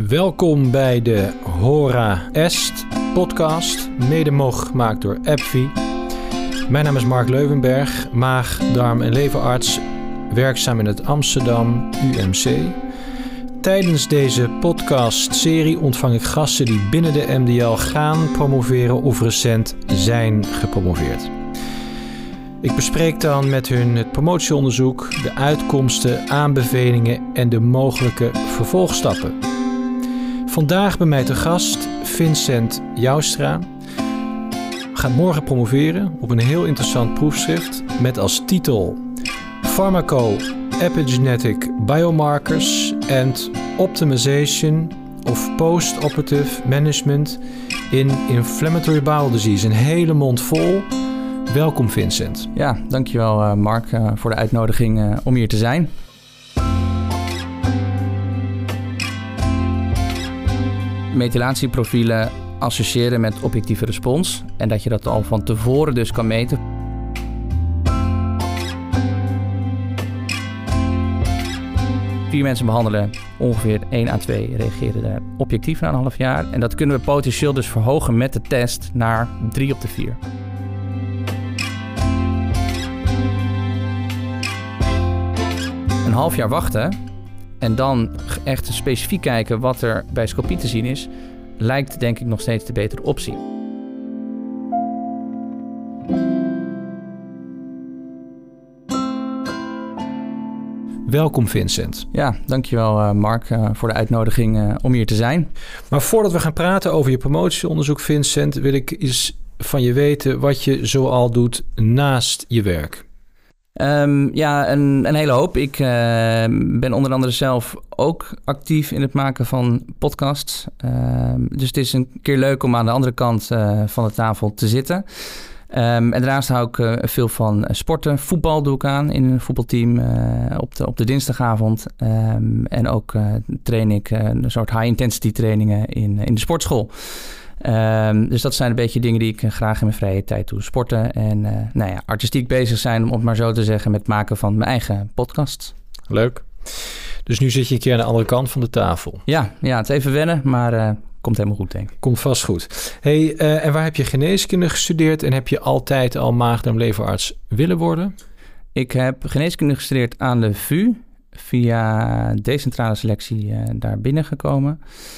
Welkom bij de Hora Est podcast, mede mogelijk gemaakt door AbbVie. Mijn naam is Mark Leuvenberg, maag, darm- en leverarts, werkzaam in het Amsterdam UMC. Tijdens deze podcastserie ontvang ik gasten die binnen de MDL gaan promoveren of recent zijn gepromoveerd. Ik bespreek dan met hun het promotieonderzoek, de uitkomsten, aanbevelingen en de mogelijke vervolgstappen. Vandaag bij mij te gast Vincent Joustra. Gaat morgen promoveren op een heel interessant proefschrift met als titel Pharmaco-Epigenetic Biomarkers and Optimization of Post-Operative Management in Inflammatory Bowel Disease. Een hele mond vol. Welkom Vincent. Ja, dankjewel Mark voor de uitnodiging om hier te zijn. Methylatieprofielen associëren met objectieve respons en dat je dat al van tevoren dus kan meten. Vier mensen behandelen, ongeveer 1 à 2 reageren er objectief na een half jaar. En dat kunnen we potentieel dus verhogen met de test naar 3 op de 4. Een half jaar wachten en dan echt specifiek kijken wat er bij scopie te zien is, lijkt denk ik nog steeds de betere optie. Welkom Vincent. Ja, dankjewel Mark voor de uitnodiging om hier te zijn. Maar voordat we gaan praten over je promotieonderzoek Vincent, wil ik eens van je weten wat je zoal doet naast je werk. Een hele hoop. Ik ben onder andere zelf ook actief in het maken van podcasts. Dus het is een keer leuk om aan de andere kant van de tafel te zitten. En daarnaast hou ik veel van sporten. Voetbal doe ik aan in een voetbalteam op de dinsdagavond. En ook train ik een soort high-intensity trainingen in de sportschool. Dus dat zijn een beetje dingen die ik graag in mijn vrije tijd doe. Sporten en artistiek bezig zijn, om het maar zo te zeggen, met het maken van mijn eigen podcast. Leuk. Dus nu zit je een keer aan de andere kant van de tafel. Ja, het is even wennen, maar komt helemaal goed, denk ik. Komt vast goed. Hey, en waar heb je geneeskunde gestudeerd en heb je altijd al maag-darm-leverarts willen worden? Ik heb geneeskunde gestudeerd aan de VU, via decentrale selectie daar binnengekomen.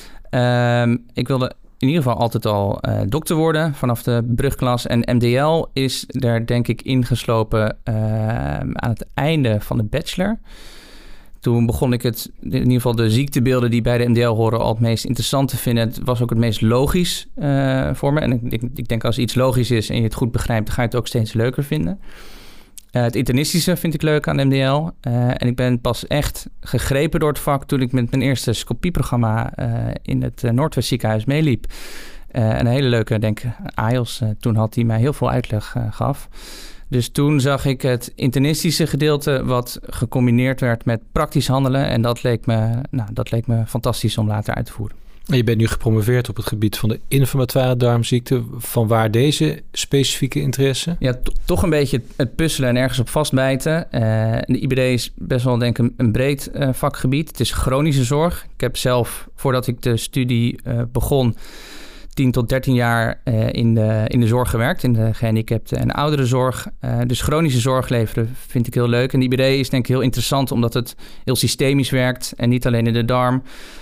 Ik wilde in ieder geval altijd al dokter worden vanaf de brugklas. En MDL is daar denk ik ingeslopen aan het einde van de bachelor. Toen begon ik in ieder geval de ziektebeelden die bij de MDL horen al het meest interessant te vinden. Het was ook het meest logisch voor me. En ik denk als iets logisch is en je het goed begrijpt, dan ga je het ook steeds leuker vinden. Het internistische vind ik leuk aan de MDL. En ik ben pas echt gegrepen door het vak toen ik met mijn eerste scopieprogramma in het Noordwest ziekenhuis meeliep. Een hele leuke, denk ik, AIOS toen had die mij heel veel uitleg gaf. Dus toen zag ik het internistische gedeelte wat gecombineerd werd met praktisch handelen. En dat leek me fantastisch om later uit te voeren. Je bent nu gepromoveerd op het gebied van de inflammatoire darmziekte. Vanwaar deze specifieke interesse? Ja, toch een beetje het puzzelen en ergens op vastbijten. De IBD is best wel denk ik een breed vakgebied. Het is chronische zorg. Ik heb zelf, voordat ik de studie begon, 10 tot 13 jaar in de zorg gewerkt. In de gehandicapten en ouderenzorg. Dus chronische zorg leveren vind ik heel leuk. En de IBD is denk ik heel interessant omdat het heel systemisch werkt. En niet alleen in de darm.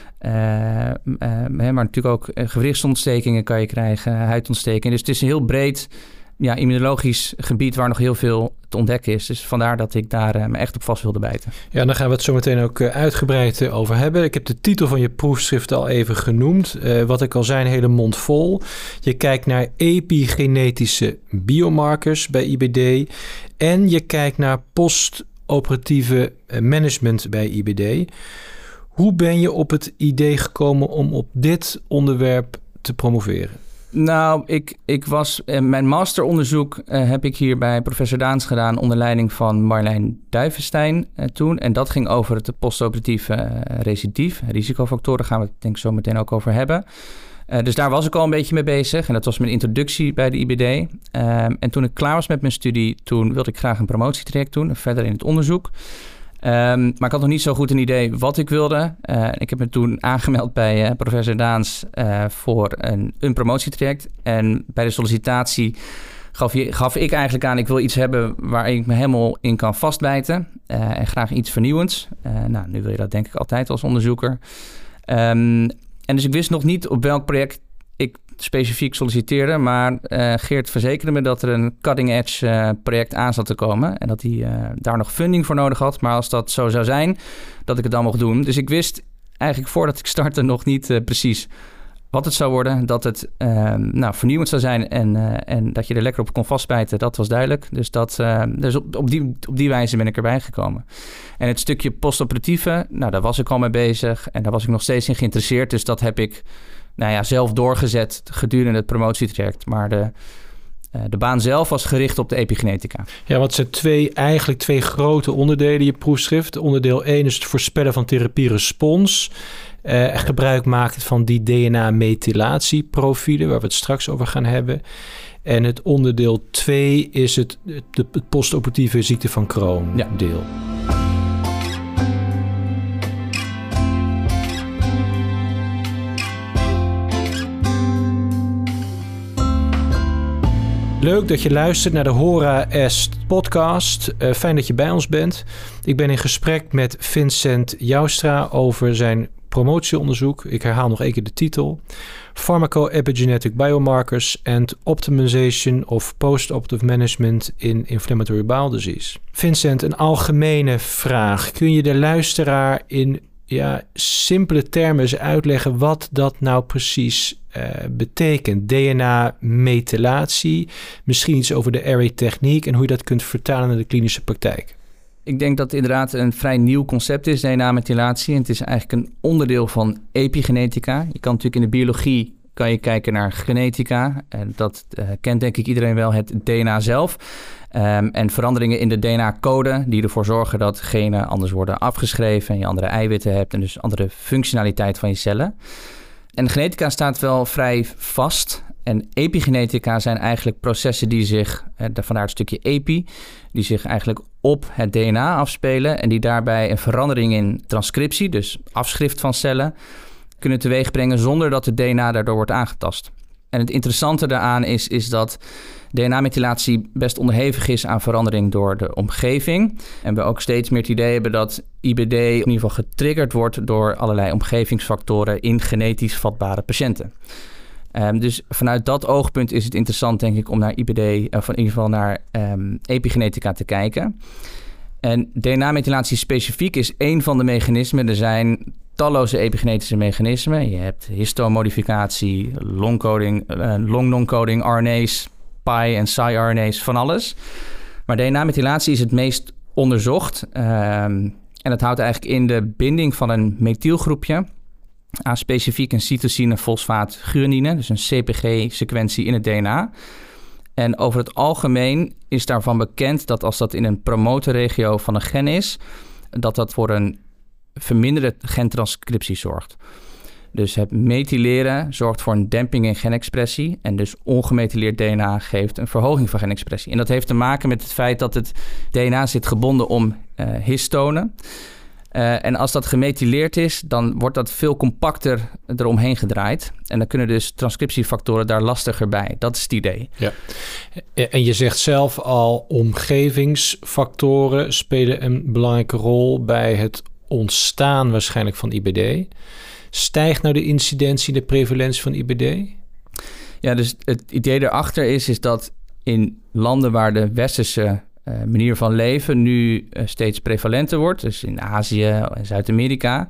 Maar natuurlijk ook gewrichtsontstekingen kan je krijgen, huidontstekingen. Dus het is een heel breed immunologisch gebied waar nog heel veel te ontdekken is. Dus vandaar dat ik daar me echt op vast wilde bijten. Ja, dan gaan we het zo meteen ook uitgebreid over hebben. Ik heb de titel van je proefschrift al even genoemd. Wat ik al zei, een hele mond vol. Je kijkt naar epigenetische biomarkers bij IBD. En je kijkt naar post-operatieve management bij IBD. Hoe ben je op het idee gekomen om op dit onderwerp te promoveren? Nou, ik was mijn masteronderzoek heb ik hier bij professor Daans gedaan onder leiding van Marlijn Duivenstein toen. En dat ging over het postoperatieve recidief. Risicofactoren gaan we het denk ik zo meteen ook over hebben. Dus daar was ik al een beetje mee bezig. En dat was mijn introductie bij de IBD. En toen ik klaar was met mijn studie, toen wilde ik graag een promotietraject doen. Verder in het onderzoek. Maar ik had nog niet zo goed een idee wat ik wilde. Ik heb me toen aangemeld bij professor Daans voor een promotietraject. En bij de sollicitatie gaf ik eigenlijk aan, ik wil iets hebben waar ik me helemaal in kan vastbijten. En graag iets vernieuwends. Nu wil je dat denk ik altijd als onderzoeker. En dus ik wist nog niet op welk project ik specifiek solliciteerde. Maar Geert verzekerde me dat er een cutting-edge project aan zat te komen. En dat hij daar nog funding voor nodig had. Maar als dat zo zou zijn, dat ik het dan mocht doen. Dus ik wist eigenlijk voordat ik startte nog niet precies wat het zou worden. Dat het vernieuwend zou zijn en dat je er lekker op kon vastbijten. Dat was duidelijk. Dus op die wijze ben ik erbij gekomen. En het stukje postoperatieve, daar was ik al mee bezig. En daar was ik nog steeds in geïnteresseerd. Dus dat heb ik zelf doorgezet gedurende het promotietraject. Maar de baan zelf was gericht op de epigenetica. Ja, want het zijn eigenlijk twee grote onderdelen je proefschrift. Onderdeel 1 is het voorspellen van therapierespons. Gebruik maakt van die DNA-methylatieprofielen, waar we het straks over gaan hebben. En het onderdeel 2 is het postoperatieve ziekte van Crohn deel. Leuk dat je luistert naar de Hora Est podcast. Fijn dat je bij ons bent. Ik ben in gesprek met Vincent Joustra over zijn promotieonderzoek. Ik herhaal nog één keer de titel. Pharmacoepigenetic Biomarkers and Optimization of Post-Operative Management in Inflammatory Bowel Disease. Vincent, een algemene vraag. Kun je de luisteraar in simpele termen eens uitleggen wat dat nou precies betekent? DNA-methylatie, misschien iets over de array-techniek en hoe je dat kunt vertalen naar de klinische praktijk. Ik denk dat het inderdaad een vrij nieuw concept is, DNA-methylatie. En het is eigenlijk een onderdeel van epigenetica. Je kan natuurlijk in de biologie kijken naar genetica. En dat kent denk ik iedereen wel, het DNA zelf. En veranderingen in de DNA-code die ervoor zorgen dat genen anders worden afgeschreven en je andere eiwitten hebt en dus andere functionaliteit van je cellen. En genetica staat wel vrij vast. En epigenetica zijn eigenlijk processen die zich, vandaar het stukje epi, die zich eigenlijk op het DNA afspelen en die daarbij een verandering in transcriptie, dus afschrift van cellen, kunnen teweegbrengen zonder dat het DNA daardoor wordt aangetast. En het interessante daaraan is dat DNA-methylatie best onderhevig is aan verandering door de omgeving. En we ook steeds meer het idee hebben dat IBD in ieder geval getriggerd wordt door allerlei omgevingsfactoren in genetisch vatbare patiënten. Dus vanuit dat oogpunt is het interessant, denk ik, om naar IBD, of in ieder geval naar epigenetica te kijken. En DNA-methylatie specifiek is één van de mechanismen. Er zijn talloze epigenetische mechanismen. Je hebt histoonmodificatie, long-non-coding RNA's, pi- en si-RNA's, van alles. Maar DNA-methylatie is het meest onderzocht. En het houdt eigenlijk in de binding van een methylgroepje aan specifiek een cytosine-fosfaat-guanine, dus een CpG-sequentie in het DNA. En over het algemeen is daarvan bekend dat als dat in een promotorregio van een gen is, dat voor een verminderde gentranscriptie zorgt. Dus het methyleren zorgt voor een demping in genexpressie en dus ongemethyleerd DNA geeft een verhoging van genexpressie. En dat heeft te maken met het feit dat het DNA zit gebonden om histonen. En als dat gemethyleerd is, dan wordt dat veel compacter eromheen gedraaid. En dan kunnen dus transcriptiefactoren daar lastiger bij. Dat is het idee. Ja. En je zegt zelf al, omgevingsfactoren spelen een belangrijke rol bij het ontstaan waarschijnlijk van IBD. Stijgt nou de incidentie, de prevalentie van IBD? Ja, dus het idee erachter is dat in landen waar de westerse manier van leven nu steeds prevalenter wordt, dus in Azië en Zuid-Amerika,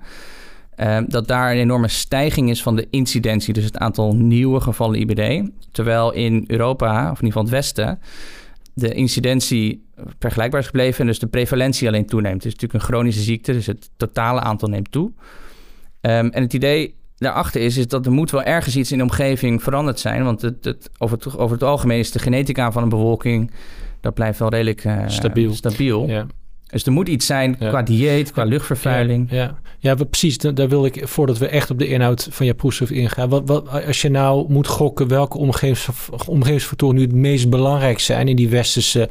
dat daar een enorme stijging is van de incidentie, dus het aantal nieuwe gevallen IBD. Terwijl in Europa, of in ieder geval het Westen, de incidentie vergelijkbaar is gebleven en dus de prevalentie alleen toeneemt. Het is natuurlijk een chronische ziekte, dus het totale aantal neemt toe. En het idee daarachter is dat er moet wel ergens iets in de omgeving veranderd zijn, want over het algemeen is de genetica van een bevolking, dat blijft wel redelijk stabiel. Ja. Dus er moet iets zijn qua dieet, qua luchtvervuiling. Ja, precies. Daar wil ik, voordat we echt op de inhoud van je proefschrift ingaan. Wat, als je nou moet gokken welke omgevingsfactoren nu het meest belangrijk zijn in die westerse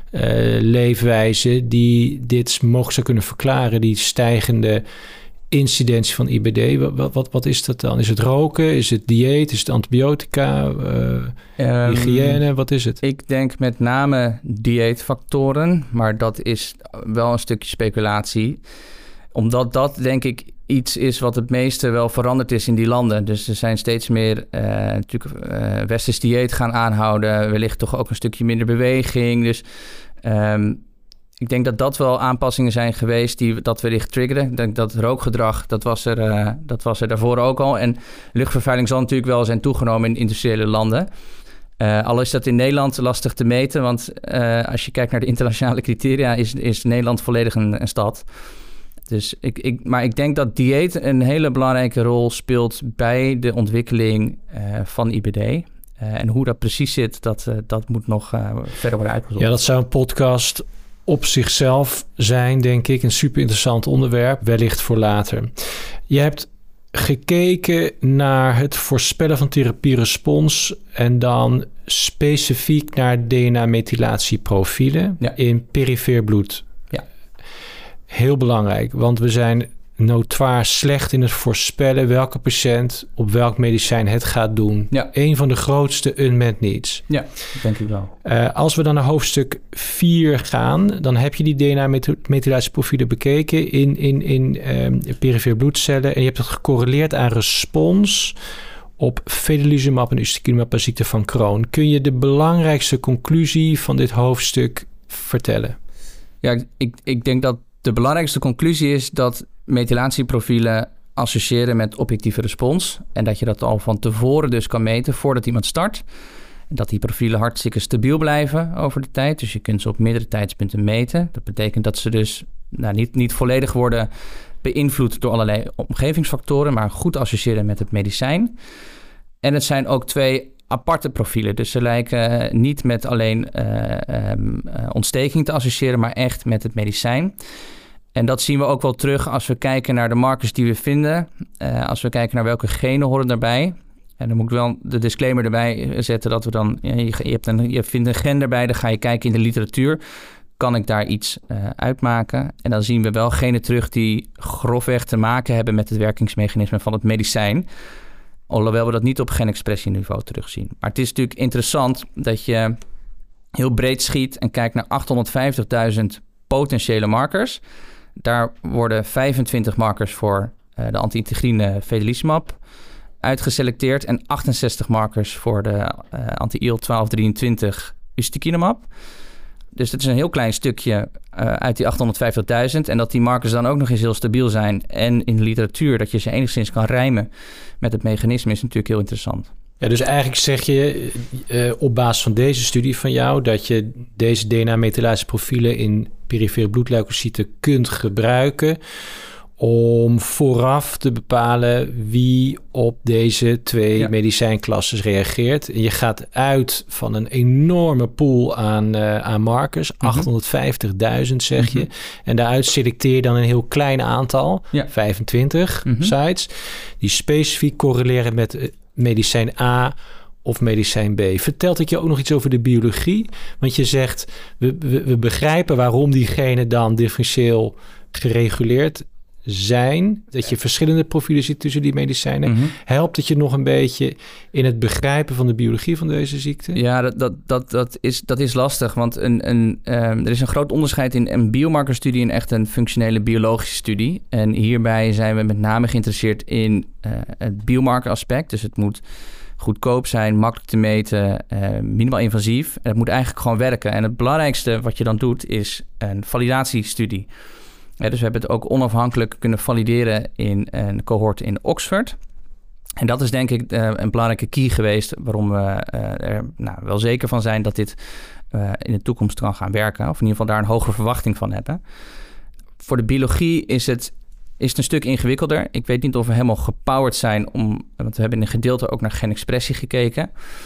leefwijze die dit mogelijk zou kunnen verklaren, die stijgende incidentie van IBD. Wat is dat dan? Is het roken? Is het dieet? Is het antibiotica? Hygiëne? Wat is het? Ik denk met name dieetfactoren, maar dat is wel een stukje speculatie. Omdat dat denk ik iets is wat het meeste wel veranderd is in die landen. Dus er zijn steeds meer westers dieet gaan aanhouden. Wellicht toch ook een stukje minder beweging. Dus ik denk dat dat wel aanpassingen zijn geweest die dat wellicht triggeren. Ik denk dat rookgedrag, dat was er daarvoor ook al. En luchtvervuiling zal natuurlijk wel zijn toegenomen in industriële landen. Al is dat in Nederland lastig te meten, want als je kijkt naar de internationale criteria is Nederland volledig een stad. Dus maar ik denk dat dieet een hele belangrijke rol speelt bij de ontwikkeling van IBD. En hoe dat precies zit, dat moet nog verder worden uitgezocht. Ja, dat zou een podcast op zichzelf zijn, denk ik. Een super interessant onderwerp, wellicht voor later. Je hebt gekeken naar het voorspellen van therapierespons en dan specifiek naar DNA-methylatieprofielen in perifeer bloed. Ja. Heel belangrijk, want we zijn notoir slecht in het voorspellen welke patiënt op welk medicijn het gaat doen. Ja. Een van de grootste unmet needs. Ja, denk ik wel. Als we dan naar hoofdstuk 4 gaan, dan heb je die DNA-methylatieprofielen bekeken in perifere bloedcellen en je hebt het gecorreleerd aan respons op vedolizumab en ustekinumab bij ziekte van Crohn. Kun je de belangrijkste conclusie van dit hoofdstuk vertellen? Ja, ik denk dat de belangrijkste conclusie is dat methylatieprofielen associëren met objectieve respons. En dat je dat al van tevoren dus kan meten voordat iemand start. En dat die profielen hartstikke stabiel blijven over de tijd. Dus je kunt ze op meerdere tijdspunten meten. Dat betekent dat ze dus niet volledig worden beïnvloed door allerlei omgevingsfactoren, maar goed associëren met het medicijn. En het zijn ook 2 aparte profielen. Dus ze lijken niet met alleen ontsteking te associëren, maar echt met het medicijn. En dat zien we ook wel terug als we kijken naar de markers die we vinden. Als we kijken naar welke genen horen daarbij. En dan moet ik wel de disclaimer erbij zetten dat we dan... Je vindt een gen erbij, dan ga je kijken in de literatuur. Kan ik daar iets uitmaken? En dan zien we wel genen terug die grofweg te maken hebben met het werkingsmechanisme van het medicijn. Alhoewel we dat niet op genexpressieniveau terugzien. Maar het is natuurlijk interessant dat je heel breed schiet en kijkt naar 850.000 potentiële markers. Daar worden 25 markers voor de anti-integrine vedolizumab uitgeselecteerd en 68 markers voor de anti-IL-1223 ustekinumab. Dus dat is een heel klein stukje uit die 850.000. En dat die markers dan ook nog eens heel stabiel zijn en in de literatuur dat je ze enigszins kan rijmen met het mechanisme is natuurlijk heel interessant. Ja, dus eigenlijk zeg je op basis van deze studie van jou dat je deze DNA-methylatieprofielen in perifere bloedleukocyten kunt gebruiken om vooraf te bepalen wie op deze 2 medicijnklasses reageert. En je gaat uit van een enorme pool aan markers, 850.000 zeg je. En daaruit selecteer je dan een heel klein aantal, 25 sites, die specifiek correleren met medicijn A of medicijn B. Vertelt het je ook nog iets over de biologie? Want je zegt, we begrijpen waarom diegenen dan differentieel gereguleerd zijn. Dat je verschillende profielen ziet tussen die medicijnen. Helpt het je nog een beetje in het begrijpen van de biologie van deze ziekte? Ja, dat is lastig. Want er is een groot onderscheid in een biomarkerstudie en echt een functionele biologische studie. En hierbij zijn we met name geïnteresseerd in het biomarkeraspect. Dus het moet goedkoop zijn, makkelijk te meten, minimaal invasief. En het moet eigenlijk gewoon werken. En het belangrijkste wat je dan doet is een validatiestudie. Ja, dus we hebben het ook onafhankelijk kunnen valideren in een cohort in Oxford. En dat is denk ik een belangrijke key geweest waarom we er wel zeker van zijn dat dit in de toekomst kan gaan werken. Of in ieder geval daar een hogere verwachting van hebben. Voor de biologie is het een stuk ingewikkelder. Ik weet niet of we helemaal gepowered zijn want we hebben in een gedeelte ook naar genexpressie gekeken.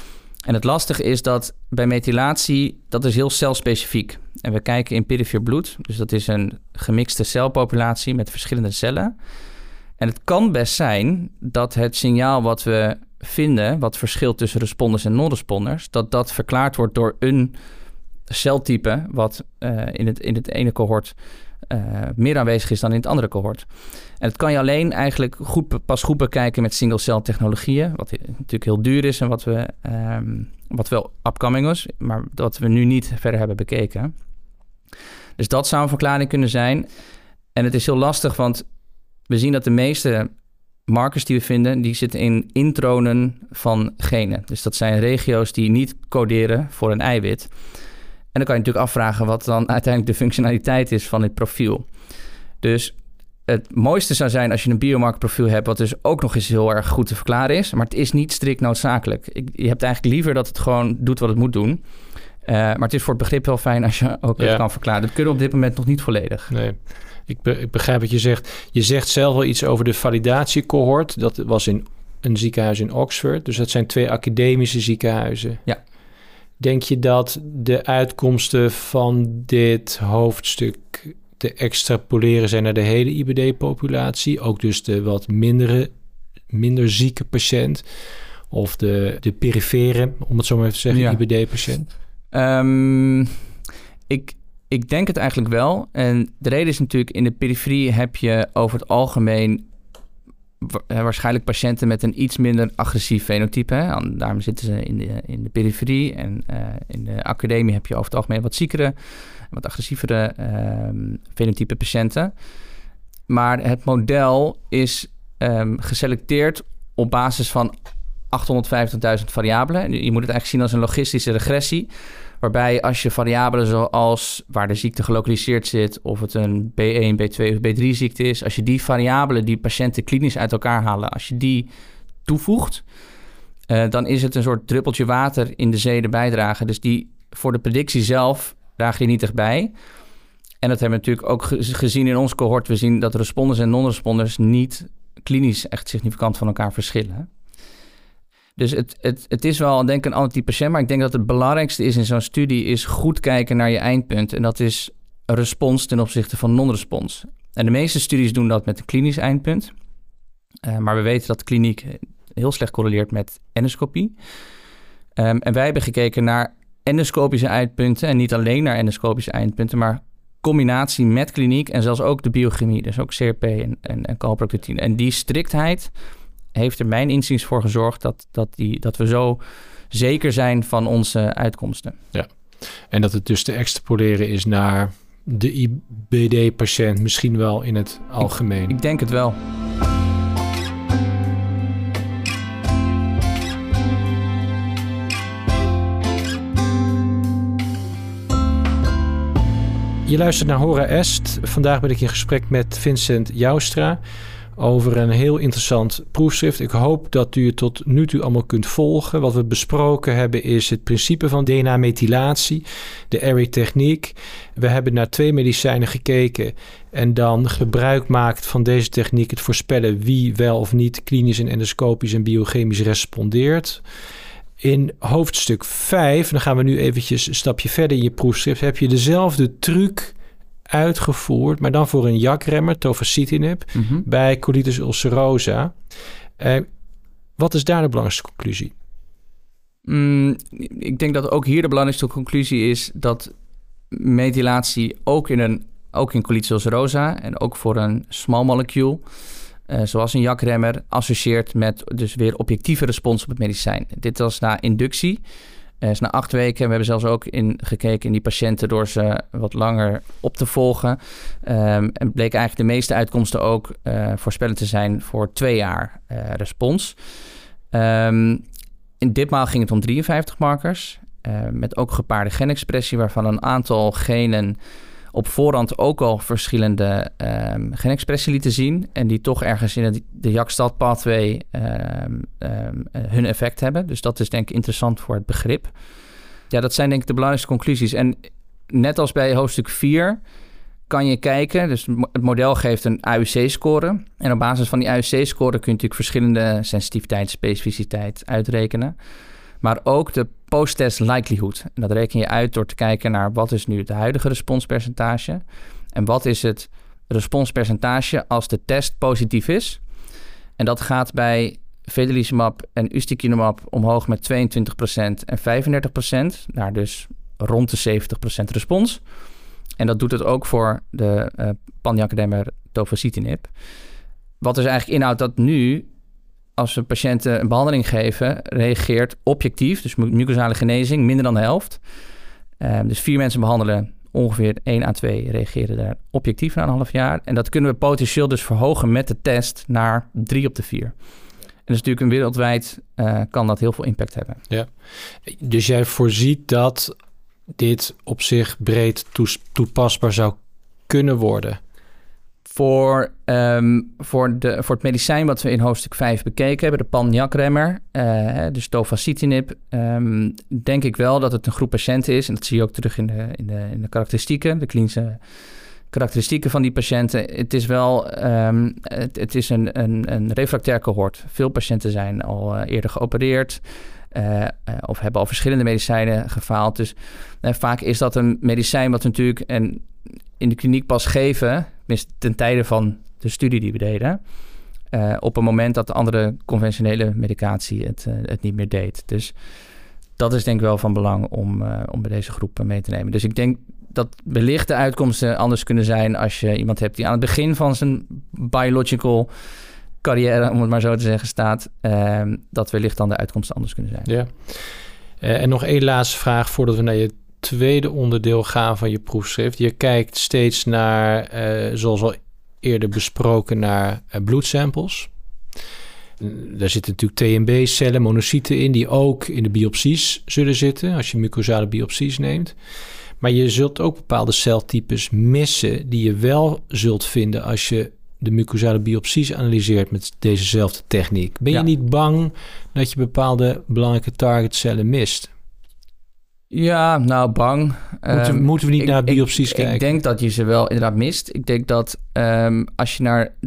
En het lastige is dat bij methylatie, dat is heel celspecifiek. En we kijken in perifeer bloed, dus dat is een gemixte celpopulatie met verschillende cellen. En het kan best zijn dat het signaal wat we vinden, wat verschilt tussen responders en non-responders, dat verklaard wordt door een celtype wat in het ene cohort meer aanwezig is dan in het andere cohort. En dat kan je alleen eigenlijk pas goed bekijken met single-cell technologieën, wat natuurlijk heel duur is en wat wel upcoming is, maar dat we nu niet verder hebben bekeken. Dus dat zou een verklaring kunnen zijn. En het is heel lastig, want we zien dat de meeste markers die we vinden, die zitten in intronen van genen. Dus dat zijn regio's die niet coderen voor een eiwit. En dan kan je natuurlijk afvragen wat dan uiteindelijk de functionaliteit is van dit profiel. Dus het mooiste zou zijn als je een biomarkerprofiel hebt, wat dus ook nog eens heel erg goed te verklaren is. Maar het is niet strikt noodzakelijk. Je hebt eigenlijk liever dat het gewoon doet wat het moet doen. Maar het is voor het begrip wel fijn als je ook het kan verklaren. Dat kunnen we op dit moment nog niet volledig. Nee, ik begrijp wat je zegt. Je zegt zelf wel iets over de validatiecohort. Dat was in een ziekenhuis in Oxford. Dus dat zijn 2 academische ziekenhuizen. Ja. Denk je dat de uitkomsten van dit hoofdstuk te extrapoleren zijn naar de hele IBD-populatie? Ook dus de wat minder zieke patiënt of de perifere, om het zo maar even te zeggen, IBD-patiënt? Ik denk het eigenlijk wel. En de reden is natuurlijk, in de periferie heb je over het algemeen waarschijnlijk patiënten met een iets minder agressief fenotype. Hè? Daarom zitten ze in de periferie. En in de academie heb je over het algemeen wat ziekere, wat agressievere fenotype patiënten. Maar het model is geselecteerd op basis van 850.000 variabelen. Je moet het eigenlijk zien als een logistische regressie, waarbij als je variabelen zoals waar de ziekte gelokaliseerd zit, of het een B1, B2 of B3 ziekte is, als je die variabelen die patiënten klinisch uit elkaar halen, als je die toevoegt, dan is het een soort druppeltje water in de zee bijdragen. Dus die voor de predictie zelf draag je niet echt bij. En dat hebben we natuurlijk ook gezien in ons cohort. We zien dat responders en non-responders niet klinisch echt significant van elkaar verschillen. Dus het is wel, denk ik, een ander type patiënt. Maar ik denk dat het belangrijkste is in zo'n studie is goed kijken naar je eindpunt. En dat is respons ten opzichte van non-respons. En de meeste studies doen dat met een klinisch eindpunt. Maar we weten dat de kliniek heel slecht correleert met endoscopie. En wij hebben gekeken naar endoscopische eindpunten. En niet alleen naar endoscopische eindpunten, maar combinatie met kliniek en zelfs ook de biochemie. Dus ook CRP en calprotectine. En die striktheid heeft er mijn inziens voor gezorgd dat we zo zeker zijn van onze uitkomsten. Ja, en dat het dus te extrapoleren is naar de IBD-patiënt, misschien wel in het algemeen. Ik denk het wel. Je luistert naar Hora Est. Vandaag ben ik in gesprek met Vincent Joustra over een heel interessant proefschrift. Ik hoop dat u het tot nu toe allemaal kunt volgen. Wat we besproken hebben is het principe van DNA-methylatie, de Array-techniek. We hebben naar 2 medicijnen gekeken en dan gebruik maakt van deze techniek het voorspellen wie wel of niet klinisch en endoscopisch en biochemisch respondeert. In hoofdstuk 5, dan gaan we nu eventjes een stapje verder in je proefschrift, heb je dezelfde truc uitgevoerd, maar dan voor een JAK-remmer, tofacitinib, bij colitis ulcerosa. Wat is daar de belangrijkste conclusie? Ik denk dat ook hier de belangrijkste conclusie is dat methylatie ook in colitis ulcerosa en ook voor een small molecule, zoals een JAK-remmer, associeert met dus weer objectieve respons op het medicijn. Dit was na inductie. Is na 8 weken. We hebben zelfs ook gekeken in die patiënten door ze wat langer op te volgen. En bleek eigenlijk de meeste uitkomsten ook voorspellend te zijn voor 2 jaar respons. In ditmaal ging het om 53 markers. Met ook gepaarde genexpressie, waarvan een aantal genen op voorhand ook al verschillende genexpressie lieten zien. En die toch ergens in de JAK-STAT pathway hun effect hebben. Dus dat is denk ik interessant voor het begrip. Ja, dat zijn denk ik de belangrijkste conclusies. En net als bij hoofdstuk 4 kan je kijken. Dus het model geeft een AUC-score. En op basis van die AUC-score kun je natuurlijk verschillende sensitiviteit, specificiteit uitrekenen. maar ook de post-test likelihood. En dat reken je uit door te kijken naar wat is nu het huidige responspercentage en wat is het responspercentage als de test positief is. En dat gaat bij vedolizumab en ustekinumab omhoog met 22% en 35%, naar dus rond de 70% respons. En dat doet het ook voor de panjakademmer tofacitinib. Wat dus eigenlijk inhoudt dat nu, als we patiënten een behandeling geven, reageert objectief, dus mucosale genezing, minder dan de helft. Dus 4 mensen behandelen, ongeveer 1 à 2 reageren daar objectief na een half jaar. En dat kunnen we potentieel dus verhogen met de test naar 3 op de 4. En dus natuurlijk wereldwijd kan dat heel veel impact hebben. Ja. Dus jij voorziet dat dit op zich breed toepasbaar zou kunnen worden? Voor het medicijn wat we in hoofdstuk 5 bekeken hebben, de panjakremmer, dus tofacitinib, denk ik wel dat het een groep patiënten is. En dat zie je ook terug in de karakteristieken, de klinische karakteristieken van die patiënten. Het is wel het is een refractair cohort. Veel patiënten zijn al eerder geopereerd of hebben al verschillende medicijnen gefaald. Dus vaak is dat een medicijn wat we natuurlijk in de kliniek pas geven, tenminste ten tijde van de studie die we deden, op een moment dat de andere conventionele medicatie het niet meer deed. Dus dat is denk ik wel van belang om bij deze groep mee te nemen. Dus ik denk dat wellicht de uitkomsten anders kunnen zijn als je iemand hebt die aan het begin van zijn biological carrière, om het maar zo te zeggen, staat. Dat wellicht dan de uitkomsten anders kunnen zijn. Ja. En nog één laatste vraag voordat we naar je tweede onderdeel gaan van je proefschrift. Je kijkt steeds naar, zoals al eerder besproken, naar bloedsamples. Daar zitten natuurlijk TMB-cellen, monocyten in, die ook in de biopsies zullen zitten, als je mucosale biopsies neemt. Maar je zult ook bepaalde celtypes missen die je wel zult vinden als je de mucosale biopsies analyseert met dezezelfde techniek. Ben je niet bang dat je bepaalde belangrijke targetcellen mist? Ja, nou bang. Moeten we niet naar biopsies kijken? Ik denk dat je ze wel inderdaad mist. Ik denk dat als je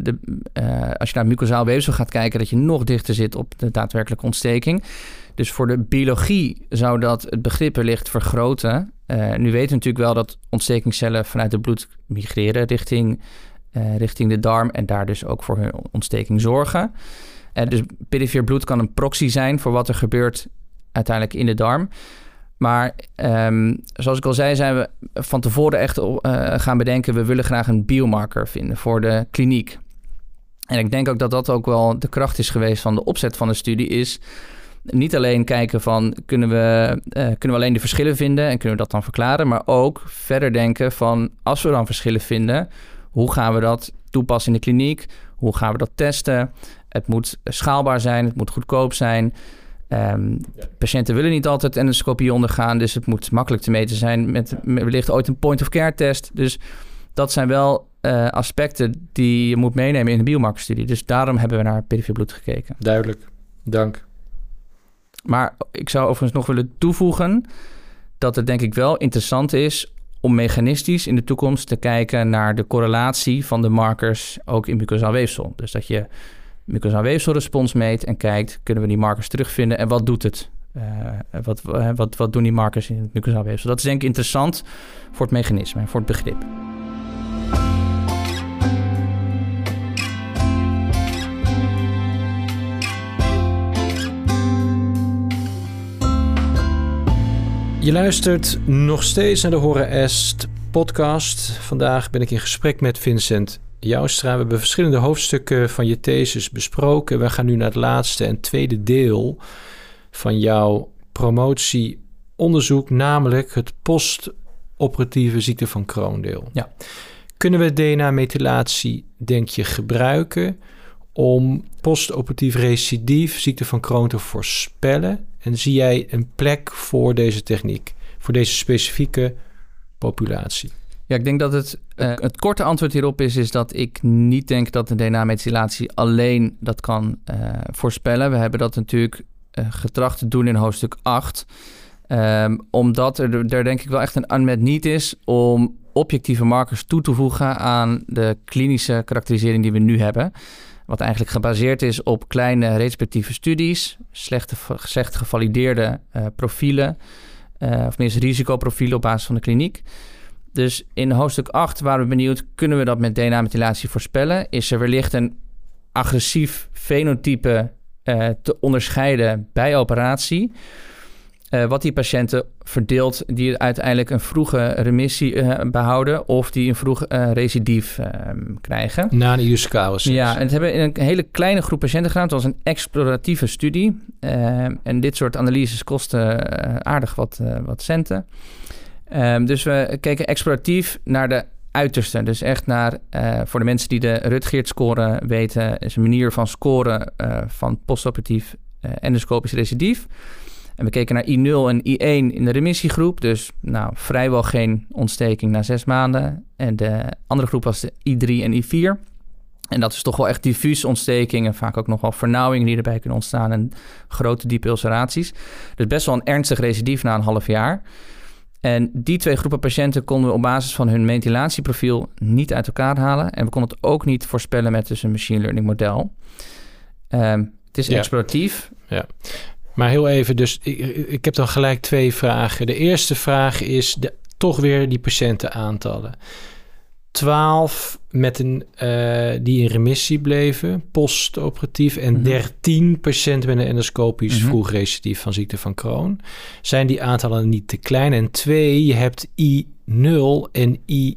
naar mucosaal weefsel gaat kijken, dat je nog dichter zit op de daadwerkelijke ontsteking. Dus voor de biologie zou dat het begrip wellicht vergroten. Nu weten we natuurlijk wel dat ontstekingscellen vanuit het bloed migreren richting de darm en daar dus ook voor hun ontsteking zorgen. Dus perifeer bloed kan een proxy zijn voor wat er gebeurt uiteindelijk in de darm. Maar zoals ik al zei, zijn we van tevoren echt gaan bedenken, we willen graag een biomarker vinden voor de kliniek. En ik denk ook dat dat ook wel de kracht is geweest van de opzet van de studie, is niet alleen kijken van kunnen we alleen de verschillen vinden en kunnen we dat dan verklaren, maar ook verder denken van als we dan verschillen vinden, hoe gaan we dat toepassen in de kliniek? Hoe gaan we dat testen? Het moet schaalbaar zijn, het moet goedkoop zijn. Patiënten willen niet altijd endoscopie ondergaan, dus het moet makkelijk te meten zijn met wellicht ooit een point-of-care test. Dus dat zijn wel aspecten die je moet meenemen in een biomarkerstudie. Dus daarom hebben we naar perifere bloed gekeken. Duidelijk, dank. Maar ik zou overigens nog willen toevoegen dat het denk ik wel interessant is om mechanistisch in de toekomst te kijken naar de correlatie van de markers ook in mucosaal weefsel. Dus dat je mucosaal weefselrespons meet en kijkt, kunnen we die markers terugvinden en wat doet het? Wat doen die markers in het mucosaal weefsel? Dat is denk ik interessant voor het mechanisme en voor het begrip. Je luistert nog steeds naar de Hora Est podcast. Vandaag ben ik in gesprek met Vincent Joustra. We hebben verschillende hoofdstukken van je thesis besproken. We gaan nu naar het laatste en tweede deel van jouw promotieonderzoek, namelijk het postoperatieve ziekte van Crohn deel. Ja. Kunnen we DNA-methylatie, denk je, gebruiken om postoperatief recidief ziekte van Crohn te voorspellen? En zie jij een plek voor deze techniek, voor deze specifieke populatie? Ja, ik denk dat het korte antwoord hierop is dat ik niet denk dat de DNA-methylatie alleen dat kan voorspellen. We hebben dat natuurlijk getracht te doen in hoofdstuk 8. Omdat er denk ik wel echt een unmet need is om objectieve markers toe te voegen aan de klinische karakterisering die we nu hebben. wat eigenlijk gebaseerd is op kleine retrospectieve studies, slecht gevalideerde profielen, of minstens risicoprofielen op basis van de kliniek. Dus in hoofdstuk 8 waren we benieuwd, kunnen we dat met DNA-methylatie voorspellen? Is er wellicht een agressief fenotype te onderscheiden bij operatie? Wat die patiënten verdeelt die uiteindelijk een vroege remissie behouden of die een vroeg recidief krijgen. Na een idiosynkrase. Ja, en het hebben in een hele kleine groep patiënten gedaan. Het was een exploratieve studie. En dit soort analyses kosten aardig wat centen. Dus we keken exploratief naar de uiterste. Dus echt naar, voor de mensen die de Rutgeert-score weten, is een manier van scoren van postoperatief endoscopisch recidief. En we keken naar I0 en I1 in de remissiegroep. Dus vrijwel geen ontsteking na 6 maanden. En de andere groep was de I3 en I4. En dat is toch wel echt diffuus ontsteking en vaak ook nog wel vernauwingen die erbij kunnen ontstaan en grote diepe ulceraties. Dus best wel een ernstig recidief na een half jaar. En die 2 groepen patiënten konden we op basis van hun ventilatieprofiel niet uit elkaar halen. En we konden het ook niet voorspellen met dus een machine learning model. Het is exploratief. Ja. Maar heel even, dus ik heb dan gelijk 2 vragen. De eerste vraag is toch weer die patiëntenaantallen. 12 die in remissie bleven, postoperatief. En 13 patiënten met een endoscopisch vroeg recidief van ziekte van Crohn. Zijn die aantallen niet te klein? En 2, je hebt I0 en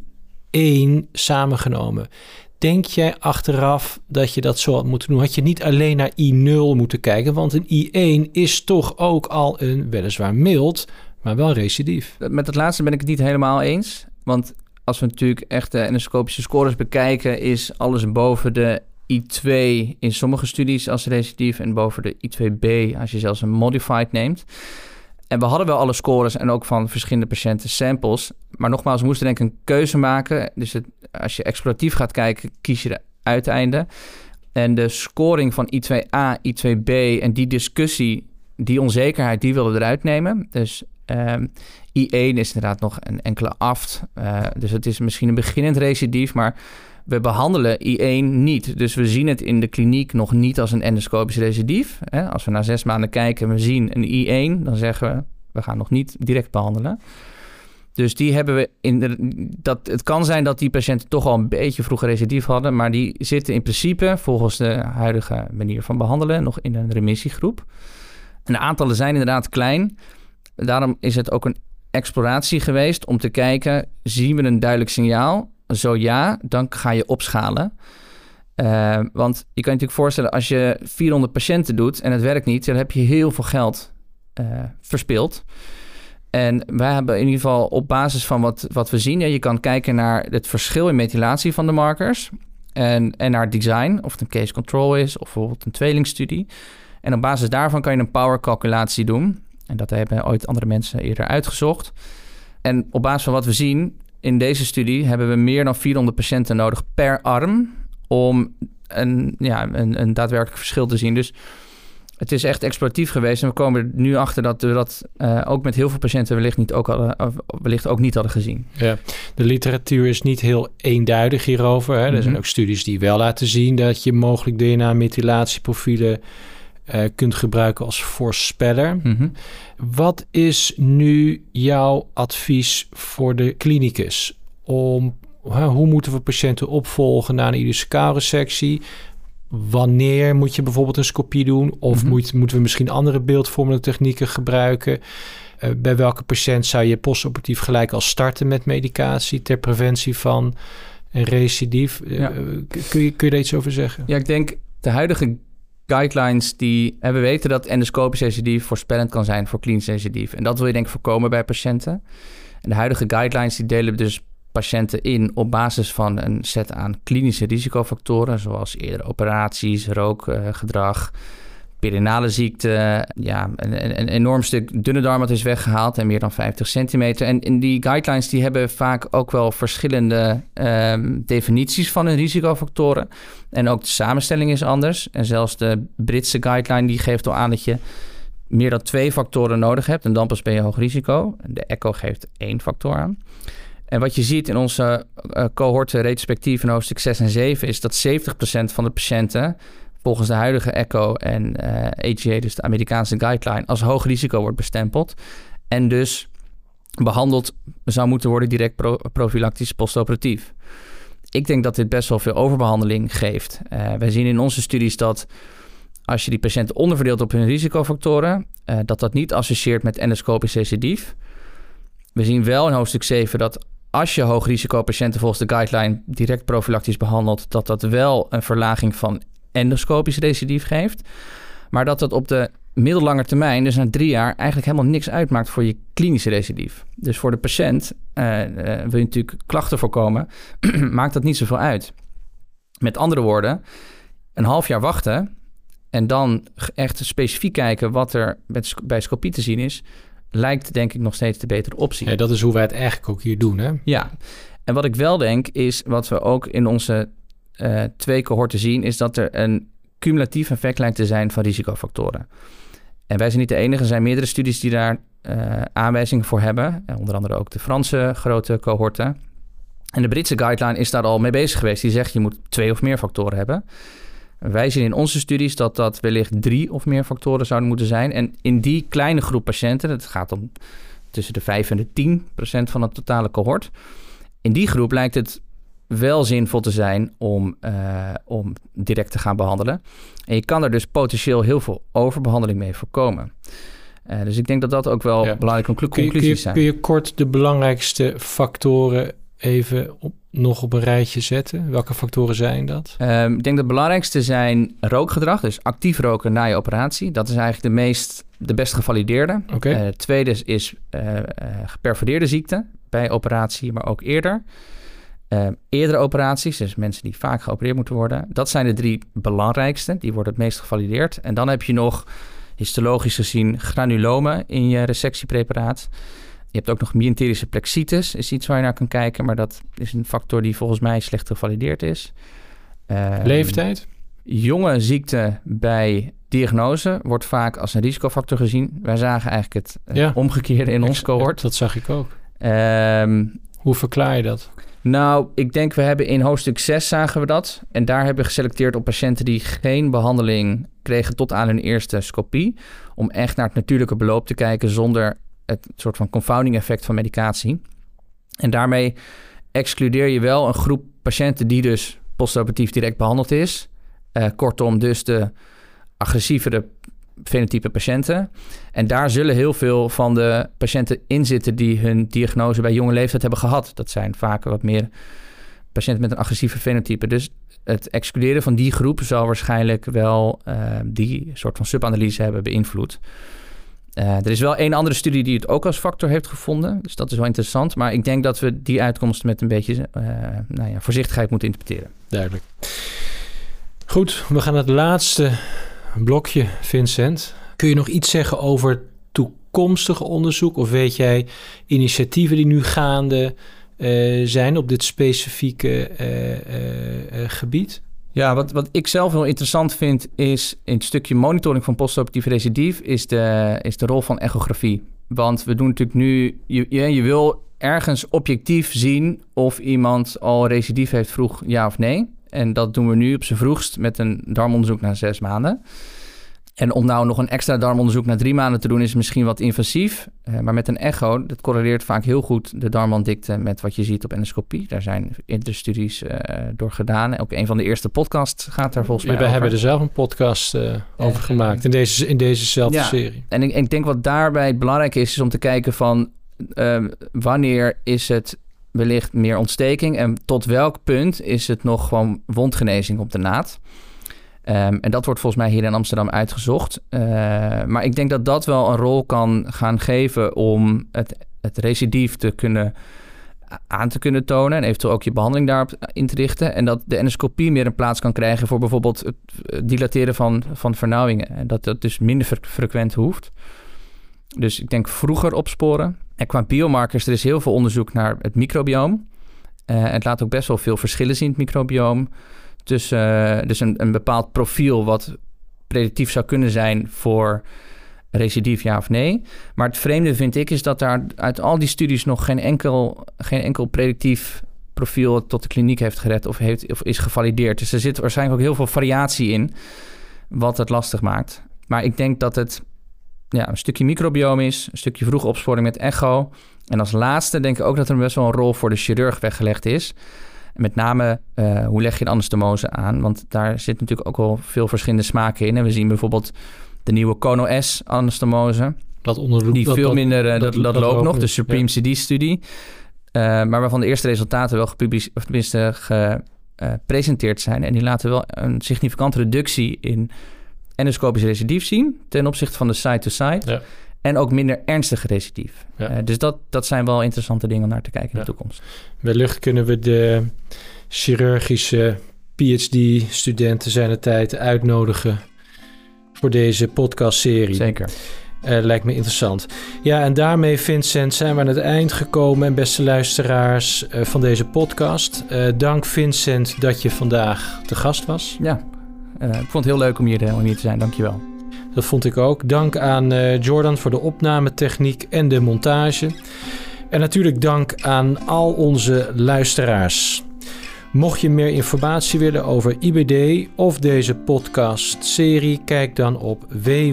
I1 samengenomen. Denk jij achteraf dat je dat zo had moeten doen? Had je niet alleen naar I0 moeten kijken? Want een I1 is toch ook al een weliswaar mild, maar wel recidief. Met het laatste ben ik het niet helemaal eens. Want als we natuurlijk echt de endoscopische scores bekijken, is alles boven de I2 in sommige studies als recidief en boven de I2B als je zelfs een modified neemt. En we hadden wel alle scores en ook van verschillende patiënten samples. Maar nogmaals, we moesten denk ik een keuze maken. Dus als je exploratief gaat kijken, kies je de uiteinde. En de scoring van I2A, I2B en die discussie, die onzekerheid, die wilden we eruit nemen. Dus I1 is inderdaad nog een enkele aft. Dus het is misschien een beginnend recidief, maar we behandelen I1 niet. Dus we zien het in de kliniek nog niet als een endoscopisch recidief. Als we na 6 maanden kijken en we zien een I1, dan zeggen we gaan nog niet direct behandelen. Dus die hebben we het kan zijn dat die patiënten toch al een beetje vroeger recidief hadden, maar die zitten in principe volgens de huidige manier van behandelen nog in een remissiegroep. En de aantallen zijn inderdaad klein. Daarom is het ook een exploratie geweest om te kijken, zien we een duidelijk signaal? Zo ja, dan ga je opschalen. Want je kan je natuurlijk voorstellen, als je 400 patiënten doet en het werkt niet, dan heb je heel veel geld verspild. En wij hebben in ieder geval op basis van wat we zien, je kan kijken naar het verschil in methylatie van de markers en naar design, of het een case control is of bijvoorbeeld een tweelingstudie. En op basis daarvan kan je een power calculatie doen. En dat hebben ooit andere mensen eerder uitgezocht. En op basis van wat we zien in deze studie hebben we meer dan 400 patiënten nodig per arm om een daadwerkelijk verschil te zien. Dus het is echt exploratief geweest. En we komen er nu achter dat we dat ook met heel veel patiënten wellicht ook niet hadden gezien. Ja, de literatuur is niet heel eenduidig hierover. Hè? Er zijn ook studies die wel laten zien dat je mogelijk DNA-methylatieprofielen kunt gebruiken als voorspeller. Wat is nu jouw advies voor de klinicus? Hoe moeten we patiënten opvolgen na een idiosynkrase-resectie? Wanneer moet je bijvoorbeeld een scopie doen? Of moeten we misschien andere beeldvormende technieken gebruiken? Bij welke patiënt zou je postoperatief gelijk al starten met medicatie ter preventie van een recidief? Kun je daar iets over zeggen? Ja, ik denk de huidige guidelines we weten dat endoscopisch recidief voorspellend kan zijn voor klinisch recidief. En dat wil je denk ik voorkomen bij patiënten. En de huidige guidelines die delen dus patiënten in op basis van een set aan klinische risicofactoren, zoals eerdere operaties, rookgedrag, perinale ziekte. Ja, een enorm stuk dunne darm is weggehaald en meer dan 50 centimeter. En in die guidelines die hebben vaak ook wel verschillende definities van hun risicofactoren. En ook de samenstelling is anders. En zelfs de Britse guideline die geeft al aan dat je meer dan 2 factoren nodig hebt. En dan pas ben je hoog risico. De echo geeft 1 factor aan. En wat je ziet in onze cohorten retrospectief in hoofdstuk 6 en 7... is dat 70% van de patiënten volgens de huidige ECHO en AGA, dus de Amerikaanse guideline, als hoog risico wordt bestempeld. En dus behandeld zou moeten worden direct profylactisch postoperatief. Ik denk dat dit best wel veel overbehandeling geeft. Wij zien in onze studies dat als je die patiënten onderverdeelt op hun risicofactoren, dat niet associeert met endoscopisch recidief. We zien wel in hoofdstuk 7 dat als je hoogrisicopatiënten volgens de guideline direct profylactisch behandelt, dat wel een verlaging van endoscopisch recidief geeft. Maar dat op de middellange termijn, dus na 3 jaar, eigenlijk helemaal niks uitmaakt voor je klinische recidief. Dus voor de patiënt wil je natuurlijk klachten voorkomen, maakt dat niet zoveel uit. Met andere woorden, een half jaar wachten en dan echt specifiek kijken wat er bij scopie te zien is, lijkt denk ik nog steeds de betere optie. Ja, dat is hoe wij het eigenlijk ook hier doen, hè? Ja, en wat ik wel denk is, wat we ook in onze 2 cohorten zien, is dat er een cumulatief effect lijkt te zijn van risicofactoren. En wij zijn niet de enige, er zijn meerdere studies die daar aanwijzingen voor hebben. Onder andere ook de Franse grote cohorten. En de Britse guideline is daar al mee bezig geweest. Die zegt je moet 2 of meer factoren hebben. Wij zien in onze studies dat wellicht 3 of meer factoren zouden moeten zijn. En in die kleine groep patiënten, het gaat om tussen de 5 en de 10% van het totale cohort. In die groep lijkt het wel zinvol te zijn om direct te gaan behandelen. En je kan er dus potentieel heel veel overbehandeling mee voorkomen. Dus ik denk dat dat ook wel belangrijke conclusies zijn. Kun je kort de belangrijkste factoren even nog op een rijtje zetten? Welke factoren zijn dat? Ik denk dat het belangrijkste zijn rookgedrag, dus actief roken na je operatie. Dat is eigenlijk de best gevalideerde. Okay. Het tweede is geperforeerde ziekte bij operatie, maar ook eerder. Eerdere operaties, dus mensen die vaak geopereerd moeten worden. Dat zijn de 3 belangrijkste. Die worden het meest gevalideerd. En dan heb je nog, histologisch gezien, granulomen in je resectiepreparaat. Je hebt ook nog myenterische plexitis, is iets waar je naar kan kijken. Maar dat is een factor die volgens mij slecht gevalideerd is. Leeftijd? Jonge ziekte bij diagnose wordt vaak als een risicofactor gezien. Wij zagen eigenlijk het omgekeerde in ons cohort. Dat zag ik ook. Hoe verklaar je dat? Nou, ik denk we hebben in hoofdstuk 6 zagen we dat. En daar hebben we geselecteerd op patiënten die geen behandeling kregen tot aan hun eerste scopie. Om echt naar het natuurlijke beloop te kijken zonder het soort van confounding effect van medicatie. En daarmee excludeer je wel een groep patiënten die dus postoperatief direct behandeld is. Kortom, dus de agressievere fenotype patiënten. En daar zullen heel veel van de patiënten in zitten die hun diagnose bij jonge leeftijd hebben gehad. Dat zijn vaak wat meer patiënten met een agressieve fenotype. Dus het excluderen van die groep zal waarschijnlijk wel die soort van subanalyse hebben beïnvloed. Er is wel een andere studie die het ook als factor heeft gevonden. Dus dat is wel interessant. Maar ik denk dat we die uitkomst met een beetje voorzichtigheid moeten interpreteren. Duidelijk. Goed, we gaan naar het laatste blokje, Vincent. Kun je nog iets zeggen over toekomstig onderzoek? Of weet jij initiatieven die nu gaande zijn op dit specifieke gebied? Ja, wat ik zelf heel interessant vind is in het stukje monitoring van postoperatief recidief is de rol van echografie. Want we doen natuurlijk nu, je wil ergens objectief zien of iemand al recidief heeft vroeg, ja of nee. En dat doen we nu op zijn vroegst met een darmonderzoek na 6 maanden. En om nou nog een extra darmonderzoek na 3 maanden te doen is misschien wat invasief. Maar met een echo, dat correleert vaak heel goed de darmwanddikte met wat je ziet op endoscopie. Daar zijn studies door gedaan. Ook een van de eerste podcasts gaat daar volgens mij over. We hebben er zelf een podcast over gemaakt in dezezelfde serie. En ik denk wat daarbij belangrijk is om te kijken van wanneer is het wellicht meer ontsteking en tot welk punt is het nog gewoon wondgenezing op de naad. En dat wordt volgens mij hier in Amsterdam uitgezocht. Maar ik denk dat dat wel een rol kan gaan geven om het recidief aan te kunnen tonen en eventueel ook je behandeling daarop in te richten. En dat de endoscopie meer een plaats kan krijgen voor bijvoorbeeld het dilateren van vernauwingen. En dat dat dus minder frequent hoeft. Dus ik denk vroeger opsporen. En qua biomarkers, er is heel veel onderzoek naar het microbioom. Het laat ook best wel veel verschillen zien, het microbioom. Dus een bepaald profiel wat predictief zou kunnen zijn voor recidief, ja of nee. Maar het vreemde vind ik is dat daar uit al die studies nog geen enkel predictief profiel tot de kliniek heeft gered of is gevalideerd. Dus er zit waarschijnlijk ook heel veel variatie in, wat het lastig maakt. Maar ik denk dat het een stukje microbiome is, een stukje vroege opsporing met echo. En als laatste denk ik ook dat er best wel een rol voor de chirurg weggelegd is. Met name, hoe leg je de anastomose aan? Want daar zit natuurlijk ook wel veel verschillende smaken in. En we zien bijvoorbeeld de nieuwe Kono-S-anastomose. Dat onderzoek, die veel minder, dat loopt nog, de Supreme CD-studie. Maar waarvan de eerste resultaten wel gepresenteerd zijn. En die laten wel een significante reductie in endoscopisch recidief zien ten opzichte van de side-to-side. Ja. En ook minder ernstige recidief. Ja. Dus dat zijn wel interessante dingen om naar te kijken in de toekomst. Wellicht kunnen we de chirurgische PhD-studenten zijnertijd uitnodigen voor deze podcastserie. Zeker. Lijkt me interessant. Ja, en daarmee, Vincent, zijn we aan het eind gekomen. En beste luisteraars van deze podcast. Dank, Vincent, dat je vandaag te gast was. Ja, ik vond het heel leuk om hier te zijn. Dankjewel. Dat vond ik ook. Dank aan Jordan voor de opnametechniek en de montage. En natuurlijk dank aan al onze luisteraars. Mocht je meer informatie willen over IBD of deze podcastserie, kijk dan op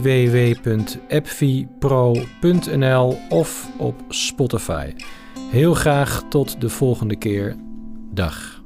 www.epvipro.nl of op Spotify. Heel graag tot de volgende keer. Dag.